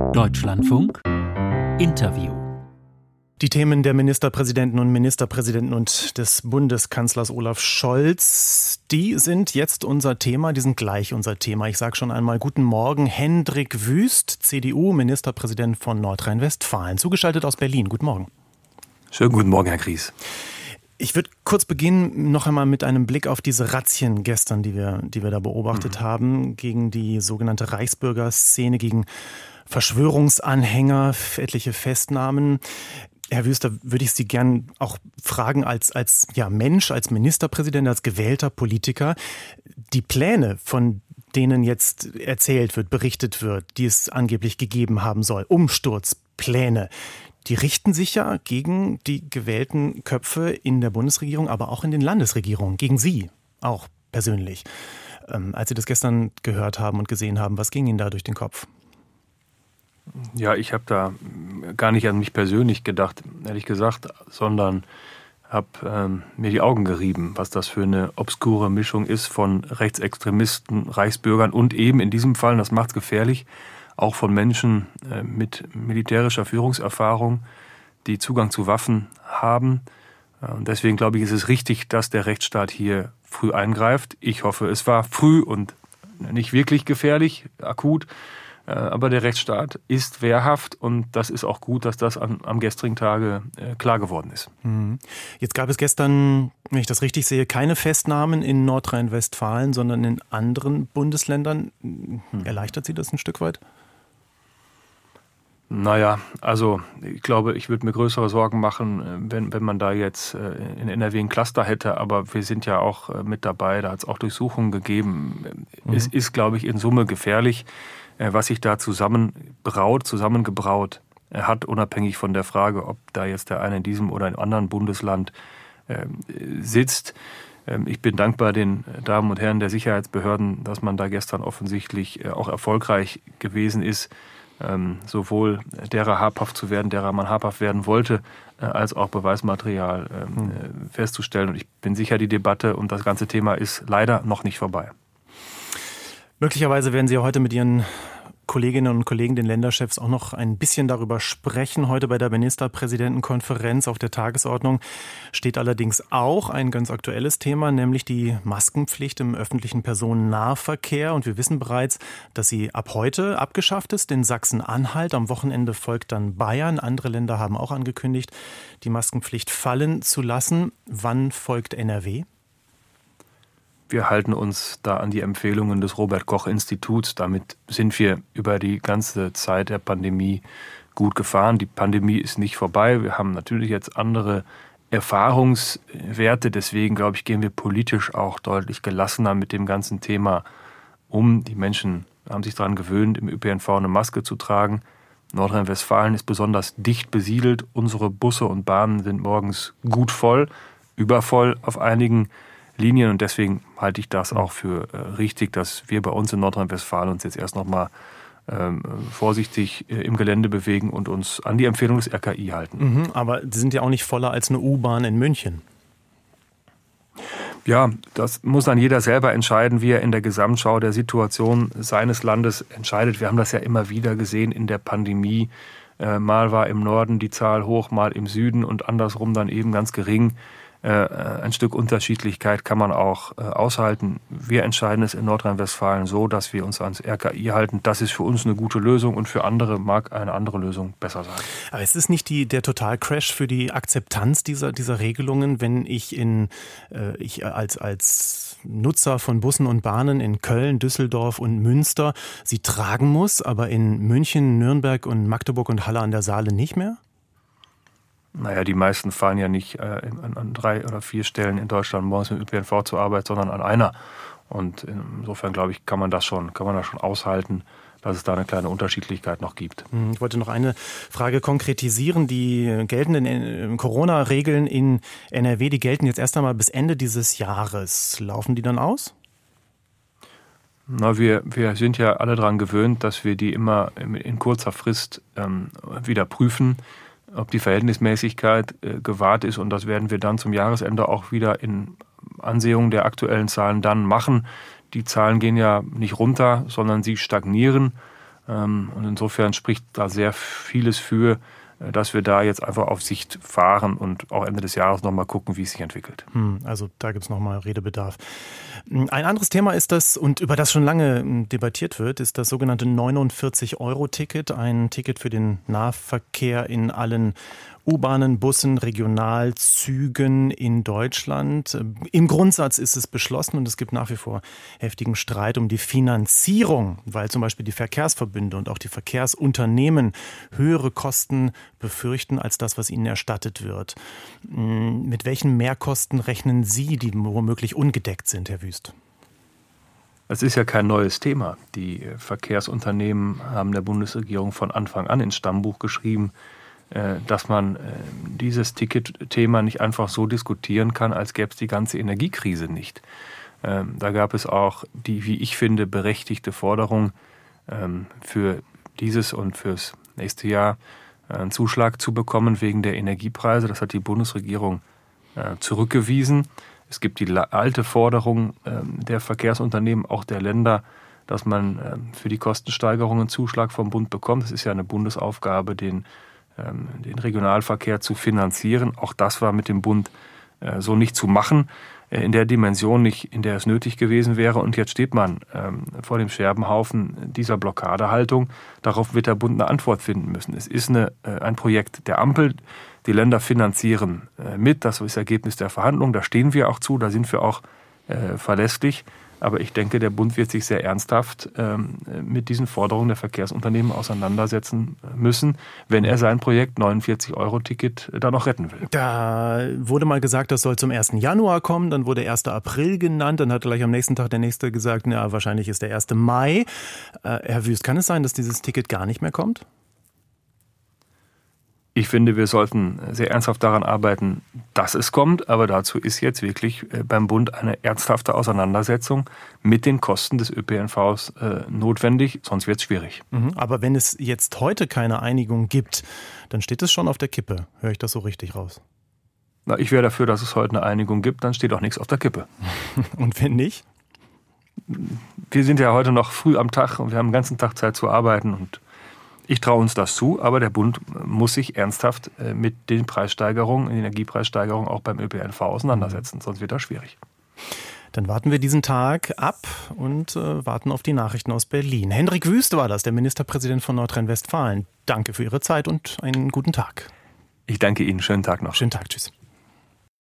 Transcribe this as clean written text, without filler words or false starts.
Deutschlandfunk Interview. Die Themen der Ministerpräsidenten und des Bundeskanzlers Olaf Scholz, die sind jetzt unser Thema, die sind gleich unser Thema. Ich sage schon einmal guten Morgen, Hendrik Wüst, CDU, Ministerpräsident von Nordrhein-Westfalen, zugeschaltet aus Berlin. Guten Morgen. Schönen guten Morgen, Herr Gries. Ich würde kurz beginnen noch einmal mit einem Blick auf diese Razzien gestern, die wir da beobachtet haben, gegen die sogenannte Reichsbürgerszene, gegen Verschwörungsanhänger, etliche Festnahmen. Herr Wüst, da würde ich Sie gern auch fragen als Mensch, als Ministerpräsident, als gewählter Politiker, die Pläne, von denen jetzt erzählt wird, berichtet wird, die es angeblich gegeben haben soll, Umsturzpläne, die richten sich ja gegen die gewählten Köpfe in der Bundesregierung, aber auch in den Landesregierungen, gegen Sie auch persönlich. Als Sie das gestern gehört haben und gesehen haben, was ging Ihnen da durch den Kopf? Ja, ich habe da gar nicht an mich persönlich gedacht, ehrlich gesagt, sondern habe mir die Augen gerieben, was das für eine obskure Mischung ist von Rechtsextremisten, Reichsbürgern und eben in diesem Fall, das macht's gefährlich, auch von Menschen mit militärischer Führungserfahrung, die Zugang zu Waffen haben. Und deswegen glaube ich, ist es richtig, dass der Rechtsstaat hier früh eingreift. Ich hoffe, es war früh und nicht wirklich gefährlich, akut. Aber der Rechtsstaat ist wehrhaft und das ist auch gut, dass das am gestrigen Tage klar geworden ist. Jetzt gab es gestern, wenn ich das richtig sehe, keine Festnahmen in Nordrhein-Westfalen, sondern in anderen Bundesländern. Erleichtert Sie das ein Stück weit? Naja, also ich glaube, ich würde mir größere Sorgen machen, wenn man da jetzt in NRW ein Cluster hätte. Aber wir sind ja auch mit dabei, da hat es auch Durchsuchungen gegeben. Es ist, glaube ich, in Summe gefährlich, was sich da zusammengebraut hat, unabhängig von der Frage, ob da jetzt der eine in diesem oder in einem anderen Bundesland sitzt. Ich bin dankbar den Damen und Herren der Sicherheitsbehörden, dass man da gestern offensichtlich auch erfolgreich gewesen ist, sowohl derer habhaft zu werden, derer man habhaft werden wollte, als auch Beweismaterial festzustellen. Und ich bin sicher, die Debatte und das ganze Thema ist leider noch nicht vorbei. Möglicherweise werden Sie heute mit Ihren Kolleginnen und Kollegen, den Länderchefs, auch noch ein bisschen darüber sprechen. Heute bei der Ministerpräsidentenkonferenz auf der Tagesordnung steht allerdings auch ein ganz aktuelles Thema, nämlich die Maskenpflicht im öffentlichen Personennahverkehr. Und wir wissen bereits, dass sie ab heute abgeschafft ist in Sachsen-Anhalt. Am Wochenende folgt dann Bayern. Andere Länder haben auch angekündigt, die Maskenpflicht fallen zu lassen. Wann folgt NRW? Wir halten uns da an die Empfehlungen des Robert-Koch-Instituts. Damit sind wir über die ganze Zeit der Pandemie gut gefahren. Die Pandemie ist nicht vorbei. Wir haben natürlich jetzt andere Erfahrungswerte. Deswegen, glaube ich, gehen wir politisch auch deutlich gelassener mit dem ganzen Thema um. Die Menschen haben sich daran gewöhnt, im ÖPNV eine Maske zu tragen. Nordrhein-Westfalen ist besonders dicht besiedelt. Unsere Busse und Bahnen sind morgens gut voll, übervoll auf einigen Linien und deswegen halte ich das auch für richtig, dass wir bei uns in Nordrhein-Westfalen uns jetzt erst nochmal vorsichtig im Gelände bewegen und uns an die Empfehlung des RKI halten. Aber die sind ja auch nicht voller als eine U-Bahn in München. Ja, das muss dann jeder selber entscheiden, wie er in der Gesamtschau der Situation seines Landes entscheidet. Wir haben das ja immer wieder gesehen in der Pandemie. Mal war im Norden die Zahl hoch, mal im Süden und andersrum dann eben ganz gering. Ein Stück Unterschiedlichkeit kann man auch aushalten. Wir entscheiden es in Nordrhein-Westfalen so, dass wir uns ans RKI halten. Das ist für uns eine gute Lösung und für andere mag eine andere Lösung besser sein. Aber es ist nicht der Totalcrash für die Akzeptanz dieser Regelungen, wenn ich als Nutzer von Bussen und Bahnen in Köln, Düsseldorf und Münster sie tragen muss, aber in München, Nürnberg und Magdeburg und Halle an der Saale nicht mehr? Naja, die meisten fahren ja nicht an 3 oder 4 Stellen in Deutschland morgens mit ÖPNV zur Arbeit, sondern an einer. Und insofern, glaube ich, kann man das schon aushalten, dass es da eine kleine Unterschiedlichkeit noch gibt. Ich wollte noch eine Frage konkretisieren. Die geltenden Corona-Regeln in NRW, die gelten jetzt erst einmal bis Ende dieses Jahres. Laufen die dann aus? Na, wir sind ja alle daran gewöhnt, dass wir die immer in kurzer Frist wieder prüfen, ob die Verhältnismäßigkeit gewahrt ist. Und das werden wir dann zum Jahresende auch wieder in Ansehung der aktuellen Zahlen dann machen. Die Zahlen gehen ja nicht runter, sondern sie stagnieren. Und insofern spricht da sehr vieles für, dass wir da jetzt einfach auf Sicht fahren und auch Ende des Jahres nochmal gucken, wie es sich entwickelt. Also da gibt es nochmal Redebedarf. Ein anderes Thema ist das, und über das schon lange debattiert wird, ist das sogenannte 49-Euro-Ticket, ein Ticket für den Nahverkehr in allen U-Bahnen, Bussen, Regionalzügen in Deutschland. Im Grundsatz ist es beschlossen und es gibt nach wie vor heftigen Streit um die Finanzierung, weil zum Beispiel die Verkehrsverbünde und auch die Verkehrsunternehmen höhere Kosten befürchten als das, was ihnen erstattet wird. Mit welchen Mehrkosten rechnen Sie, die womöglich ungedeckt sind, Herr Wüst? Es ist ja kein neues Thema. Die Verkehrsunternehmen haben der Bundesregierung von Anfang an ins Stammbuch geschrieben, dass man dieses Ticket-Thema nicht einfach so diskutieren kann, als gäbe es die ganze Energiekrise nicht. Da gab es auch die, wie ich finde, berechtigte Forderung für dieses und fürs nächste Jahr einen Zuschlag zu bekommen wegen der Energiepreise. Das hat die Bundesregierung zurückgewiesen. Es gibt die alte Forderung der Verkehrsunternehmen, auch der Länder, dass man für die Kostensteigerungen Zuschlag vom Bund bekommt. Es ist ja eine Bundesaufgabe, den Regionalverkehr zu finanzieren. Auch das war mit dem Bund so nicht zu machen, in der Dimension nicht, in der es nötig gewesen wäre. Und jetzt steht man vor dem Scherbenhaufen dieser Blockadehaltung. Darauf wird der Bund eine Antwort finden müssen. Es ist ein Projekt der Ampel. Die Länder finanzieren mit. Das ist das Ergebnis der Verhandlungen. Da stehen wir auch zu. Da sind wir auch verlässlich. Aber ich denke, der Bund wird sich sehr ernsthaft mit diesen Forderungen der Verkehrsunternehmen auseinandersetzen müssen, wenn er sein Projekt 49-Euro-Ticket da noch retten will. Da wurde mal gesagt, das soll zum 1. Januar kommen, dann wurde 1. April genannt, dann hat gleich am nächsten Tag der Nächste gesagt, na, wahrscheinlich ist der 1. Mai. Herr Wüst, kann es sein, dass dieses Ticket gar nicht mehr kommt? Ich finde, wir sollten sehr ernsthaft daran arbeiten, dass es kommt. Aber dazu ist jetzt wirklich beim Bund eine ernsthafte Auseinandersetzung mit den Kosten des ÖPNVs notwendig. Sonst wird es schwierig. Aber wenn es jetzt heute keine Einigung gibt, dann steht es schon auf der Kippe. Höre ich das so richtig raus? Na, ich wäre dafür, dass es heute eine Einigung gibt. Dann steht auch nichts auf der Kippe. Und wenn nicht? Wir sind ja heute noch früh am Tag und wir haben den ganzen Tag Zeit zu arbeiten. Und ich traue uns das zu, aber der Bund muss sich ernsthaft mit den Preissteigerungen, den Energiepreissteigerungen auch beim ÖPNV auseinandersetzen, sonst wird das schwierig. Dann warten wir diesen Tag ab und warten auf die Nachrichten aus Berlin. Hendrik Wüst war das, der Ministerpräsident von Nordrhein-Westfalen. Danke für Ihre Zeit und einen guten Tag. Ich danke Ihnen. Schönen Tag noch. Schönen Tag. Tschüss.